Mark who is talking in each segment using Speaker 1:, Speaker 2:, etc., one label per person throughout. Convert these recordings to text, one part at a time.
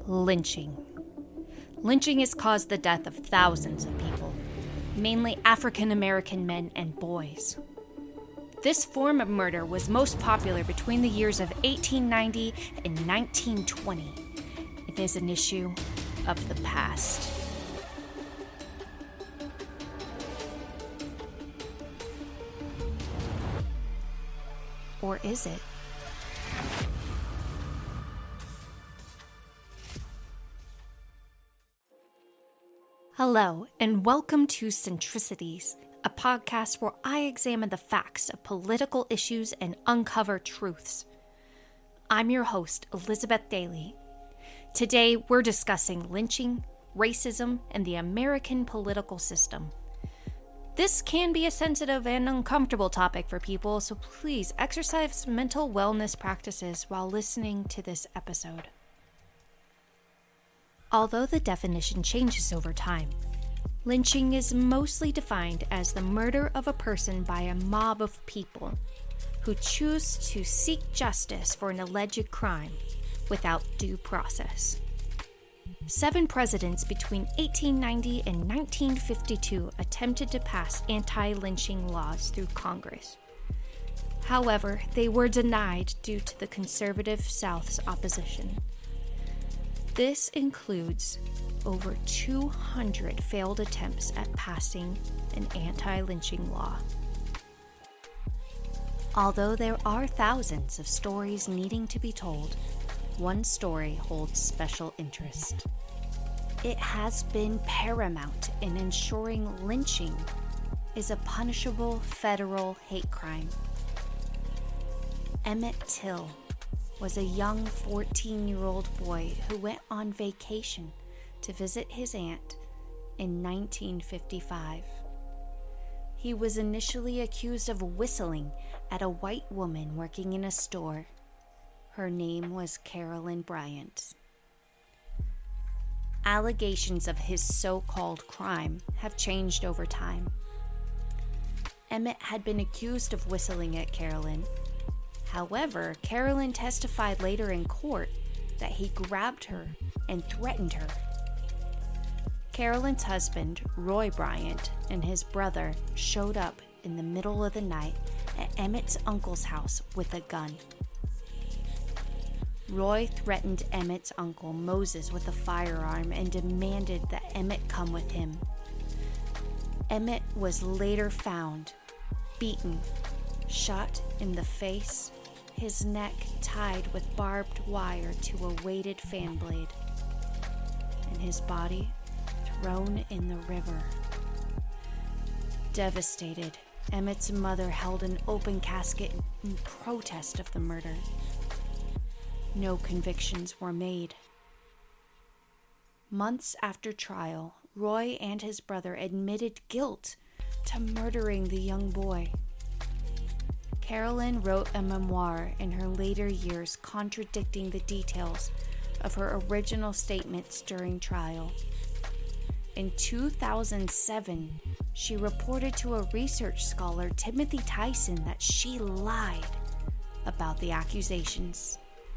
Speaker 1: Lynching. Lynching has caused the death of thousands of people, mainly African American men and boys. This form of murder was most popular between the years of 1890 and 1920. It is an issue of the past. Or is it? Hello, and welcome to Centricities, a podcast where I examine the facts of political issues and uncover truths. I'm your host, Elizabeth Daly. Today, we're discussing lynching, racism, and the American political system. This can be a sensitive and uncomfortable topic for people, so please exercise mental wellness practices while listening to this episode. Although the definition changes over time, lynching is mostly defined as the murder of a person by a mob of people who choose to seek justice for an alleged crime without due process. 7 presidents between 1890 and 1952 attempted to pass anti-lynching laws through Congress. However, they were denied due to the conservative South's opposition. This includes over 200 failed attempts at passing an anti-lynching law. Although there are thousands of stories needing to be told, one story holds special interest. It has been paramount in ensuring lynching is a punishable federal hate crime. Emmett Till was a young 14-year-old boy who went on vacation to visit his aunt in 1955. He was initially accused of whistling at a white woman working in a store. Her name was Carolyn Bryant. Allegations of his so-called crime have changed over time. Emmett had been accused of whistling at Carolyn. However, Carolyn testified later in court that he grabbed her and threatened her. Carolyn's husband, Roy Bryant, and his brother showed up in the middle of the night at Emmett's uncle's house with a gun. Roy threatened Emmett's uncle, Moses, with a firearm and demanded that Emmett come with him. Emmett was later found, beaten, shot in the face, his neck tied with barbed wire to a weighted fan blade, and his body thrown in the river. Devastated, Emmett's mother held an open casket in protest of the murder. No convictions were made. Months after trial, Roy and his brother admitted guilt to murdering the young boy. Carolyn wrote a memoir in her later years contradicting the details of her original statements during trial. In 2007, she reported to a research scholar, Timothy Tyson, that she lied about the accusations.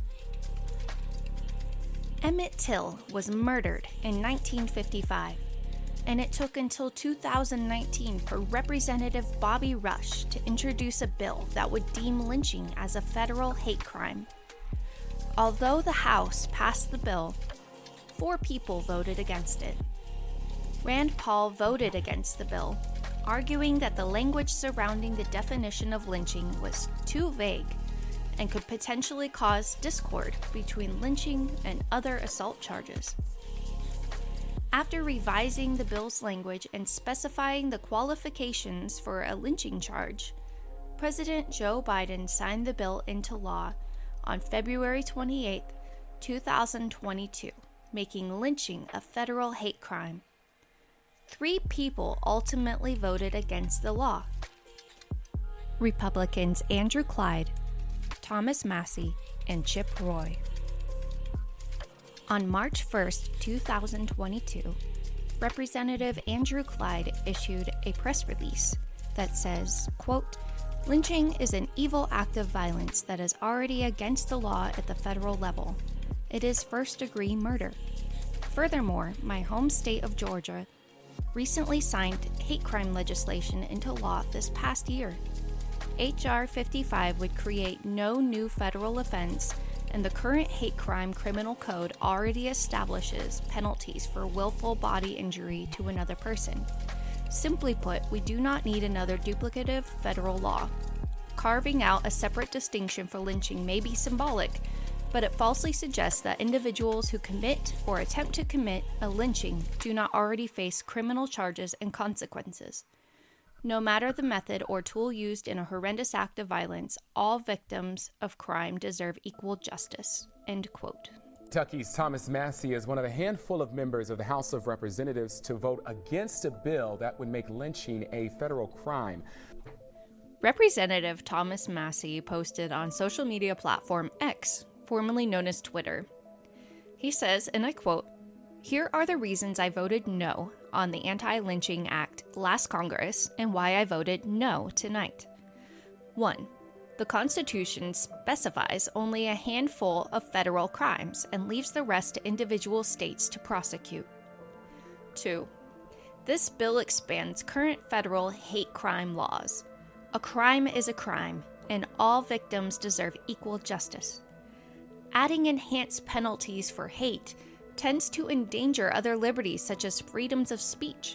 Speaker 1: Emmett Till was murdered in 1955, and it took until 2019 for Representative Bobby Rush to introduce a bill that would deem lynching as a federal hate crime. Although the House passed the bill, 4 people voted against it. Rand Paul voted against the bill, arguing that the language surrounding the definition of lynching was too vague and could potentially cause discord between lynching and other assault charges. After revising the bill's language and specifying the qualifications for a lynching charge, President Joe Biden signed the bill into law on February 28, 2022, making lynching a federal hate crime. 3 people ultimately voted against the law. Republicans Andrew Clyde, Thomas Massie, and Chip Roy. On March 1, 2022, Representative Andrew Clyde issued a press release that says, quote, "Lynching is an evil act of violence that is already against the law at the federal level. It is first-degree murder. Furthermore, my home state of Georgia recently signed hate crime legislation into law this past year. H.R. 55 would create no new federal offense, and the current hate crime criminal code already establishes penalties for willful body injury to another person. Simply put, we do not need another duplicative federal law. Carving out a separate distinction for lynching may be symbolic, but it falsely suggests that individuals who commit or attempt to commit a lynching do not already face criminal charges and consequences. No matter the method or tool used in a horrendous act of violence, all victims of crime deserve equal justice." End quote.
Speaker 2: Kentucky's Thomas Massie is one of a handful of members of the House of Representatives to vote against a bill that would make lynching a federal crime.
Speaker 1: Representative Thomas Massie posted on social media platform X, formerly known as Twitter. He says, and I quote, "Here are the reasons I voted no on the Anti-Lynching Act last Congress and why I voted no tonight. 1. The Constitution specifies only a handful of federal crimes and leaves the rest to individual states to prosecute. 2. This bill expands current federal hate crime laws. A crime is a crime, and all victims deserve equal justice. Adding enhanced penalties for hate tends to endanger other liberties such as freedoms of speech.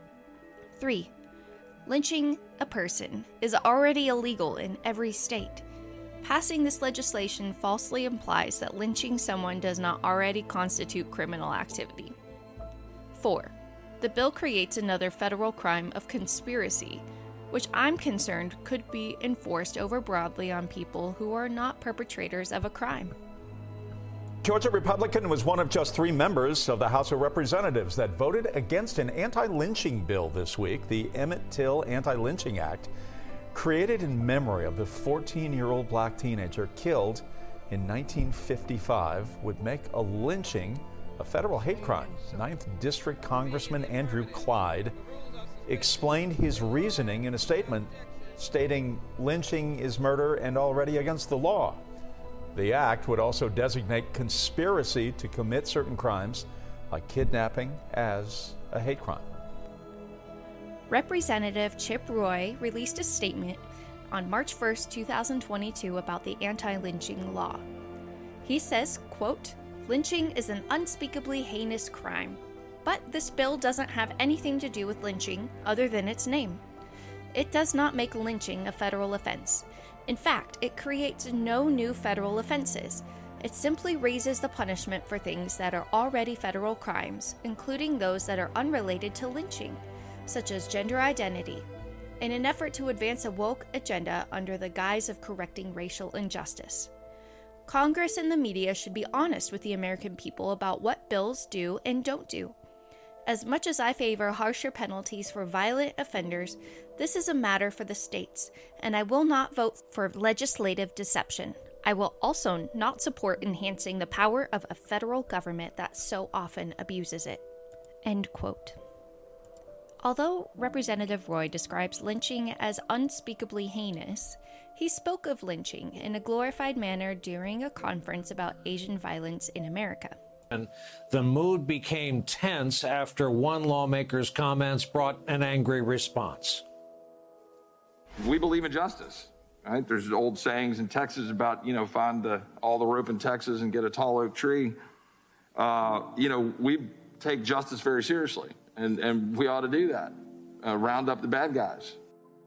Speaker 1: 3. Lynching a person is already illegal in every state. Passing this legislation falsely implies that lynching someone does not already constitute criminal activity. 4. The bill creates another federal crime of conspiracy, which I'm concerned could be enforced over broadly on people who are not perpetrators of a crime."
Speaker 3: Georgia Republican was one of just 3 members of the House of Representatives that voted against an anti-lynching bill this week. The Emmett Till Anti-Lynching Act, created in memory of the 14-year-old black teenager killed in 1955, would make a lynching a federal hate crime. 9th District Congressman Andrew Clyde explained his reasoning in a statement stating lynching is murder and already against the law. The act would also designate conspiracy to commit certain crimes, like kidnapping, as a hate crime.
Speaker 1: Representative Chip Roy released a statement on March 1st, 2022 about the anti-lynching law. He says, quote, "Lynching is an unspeakably heinous crime, but this bill doesn't have anything to do with lynching other than its name. It does not make lynching a federal offense. In fact, it creates no new federal offenses. It simply raises the punishment for things that are already federal crimes, including those that are unrelated to lynching, such as gender identity, in an effort to advance a woke agenda under the guise of correcting racial injustice. Congress and the media should be honest with the American people about what bills do and don't do. As much as I favor harsher penalties for violent offenders, this is a matter for the states, and I will not vote for legislative deception. I will also not support enhancing the power of a federal government that so often abuses it." End quote. Although Representative Roy describes lynching as unspeakably heinous, he spoke of lynching in a glorified manner during a conference about Asian violence in America.
Speaker 4: And the mood became tense after one lawmaker's comments brought an angry response.
Speaker 5: We believe in justice, right? There's old sayings in Texas about, find all the rope in Texas and get a tall oak tree. We take justice very seriously, and we ought to do that. Round up the bad guys.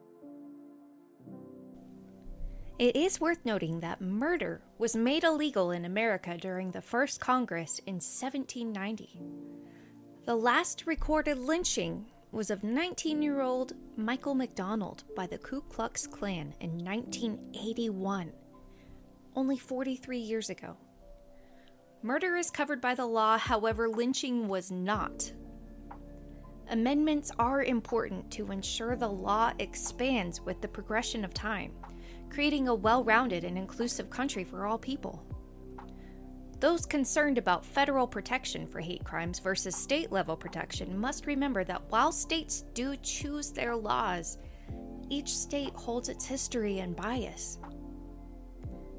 Speaker 1: It is worth noting that murder was made illegal in America during the first Congress in 1790. The last recorded lynching was of 19-year-old Michael McDonald by the Ku Klux Klan in 1981, only 43 years ago. Murder is covered by the law, however, lynching was not. Amendments are important to ensure the law expands with the progression of time, creating a well-rounded and inclusive country for all people. Those concerned about federal protection for hate crimes versus state-level protection must remember that while states do choose their laws, each state holds its history and bias.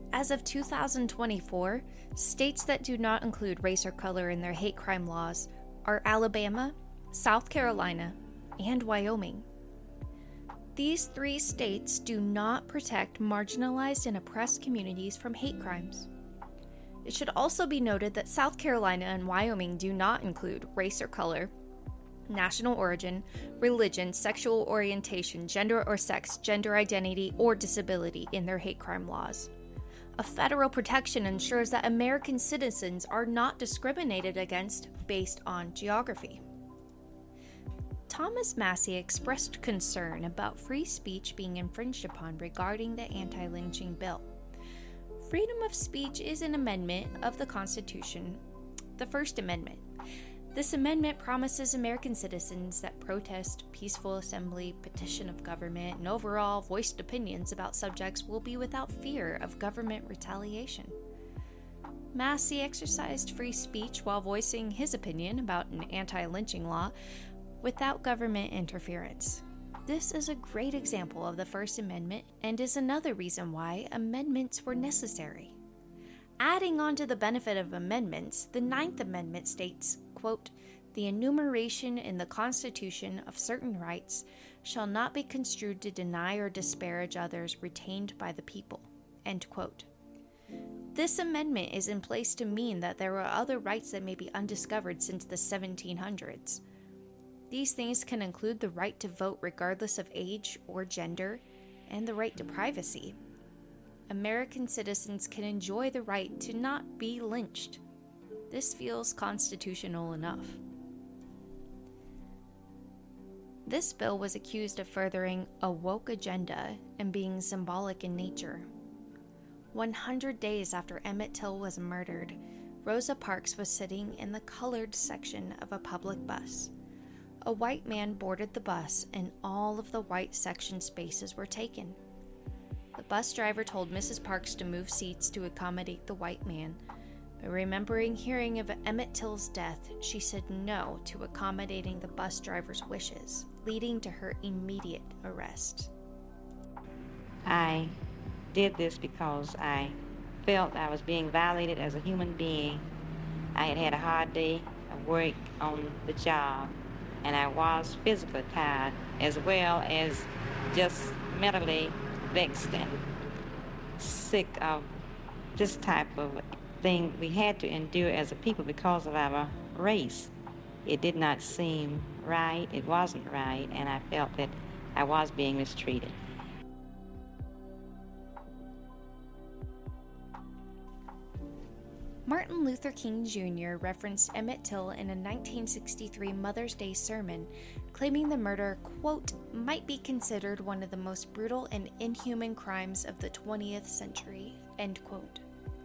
Speaker 1: As of 2024, states that do not include race or color in their hate crime laws are Alabama, South Carolina, and Wyoming. These 3 states do not protect marginalized and oppressed communities from hate crimes. It should also be noted that South Carolina and Wyoming do not include race or color, national origin, religion, sexual orientation, gender or sex, gender identity, or disability in their hate crime laws. A federal protection ensures that American citizens are not discriminated against based on geography. Thomas Massie expressed concern about free speech being infringed upon regarding the anti-lynching bill. Freedom of speech is an amendment of the Constitution, the First Amendment. This amendment promises American citizens that protest, peaceful assembly, petition of government, and overall voiced opinions about subjects will be without fear of government retaliation. Massie exercised free speech while voicing his opinion about an anti-lynching law without government interference. This is a great example of the First Amendment and is another reason why amendments were necessary. Adding on to the benefit of amendments, the Ninth Amendment states, quote, "The enumeration in the Constitution of certain rights shall not be construed to deny or disparage others retained by the people." End quote. This amendment is in place to mean that there are other rights that may be undiscovered since the 1700s. These things can include the right to vote regardless of age or gender, and the right to privacy. American citizens can enjoy the right to not be lynched. This feels constitutional enough. This bill was accused of furthering a woke agenda and being symbolic in nature. 100 days after Emmett Till was murdered, Rosa Parks was sitting in the colored section of a public bus. A white man boarded the bus and all of the white section spaces were taken. The bus driver told Mrs. Parks to move seats to accommodate the white man, but remembering hearing of Emmett Till's death, she said no to accommodating the bus driver's wishes, leading to her immediate arrest.
Speaker 6: I did this because I felt I was being violated as a human being. I had had a hard day of work on the job, and I was physically tired as well as just mentally vexed and sick of this type of thing we had to endure as a people because of our race. It did not seem right, it wasn't right, and I felt that I was being mistreated.
Speaker 1: Martin Luther King Jr. referenced Emmett Till in a 1963 Mother's Day sermon, claiming the murder, quote, might be considered one of the most brutal and inhuman crimes of the 20th century, end quote.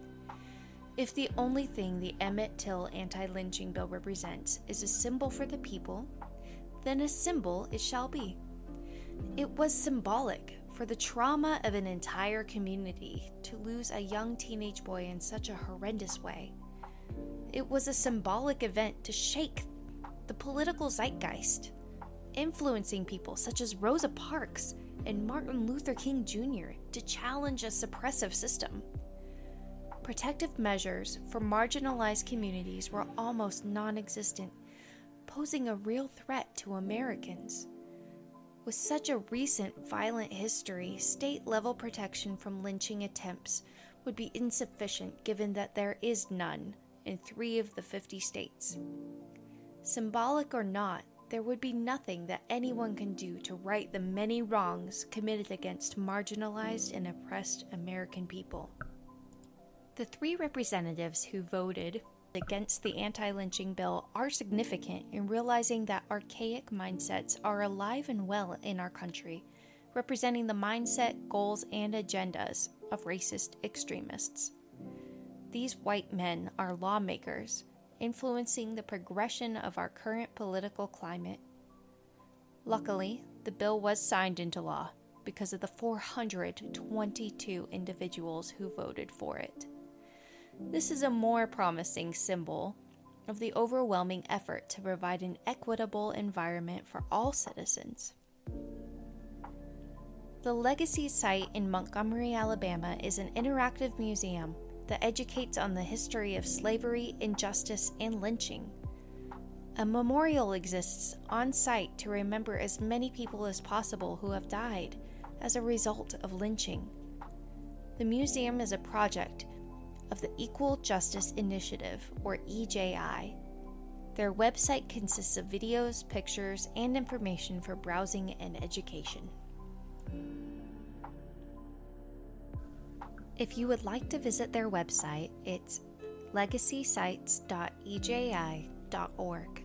Speaker 1: If the only thing the Emmett Till anti-lynching bill represents is a symbol for the people, then a symbol it shall be. It was symbolic for the trauma of an entire community to lose a young teenage boy in such a horrendous way. It was a symbolic event to shake the political zeitgeist, influencing people such as Rosa Parks and Martin Luther King Jr. to challenge a suppressive system. Protective measures for marginalized communities were almost non-existent, posing a real threat to Americans. With such a recent violent history, state-level protection from lynching attempts would be insufficient given that there is none in 3 of the 50 states. Symbolic or not, there would be nothing that anyone can do to right the many wrongs committed against marginalized and oppressed American people. The 3 representatives who voted against the anti-lynching bill are significant in realizing that archaic mindsets are alive and well in our country, representing the mindset, goals, and agendas of racist extremists. These white men are lawmakers, influencing the progression of our current political climate. Luckily, the bill was signed into law because of the 422 individuals who voted for it. This is a more promising symbol of the overwhelming effort to provide an equitable environment for all citizens. The Legacy site in Montgomery, Alabama is an interactive museum that educates on the history of slavery, injustice, and lynching. A memorial exists on site to remember as many people as possible who have died as a result of lynching. The museum is a project of the Equal Justice Initiative, or EJI. Their website consists of videos, pictures, and information for browsing and education. If you would like to visit their website, it's legacysites.eji.org.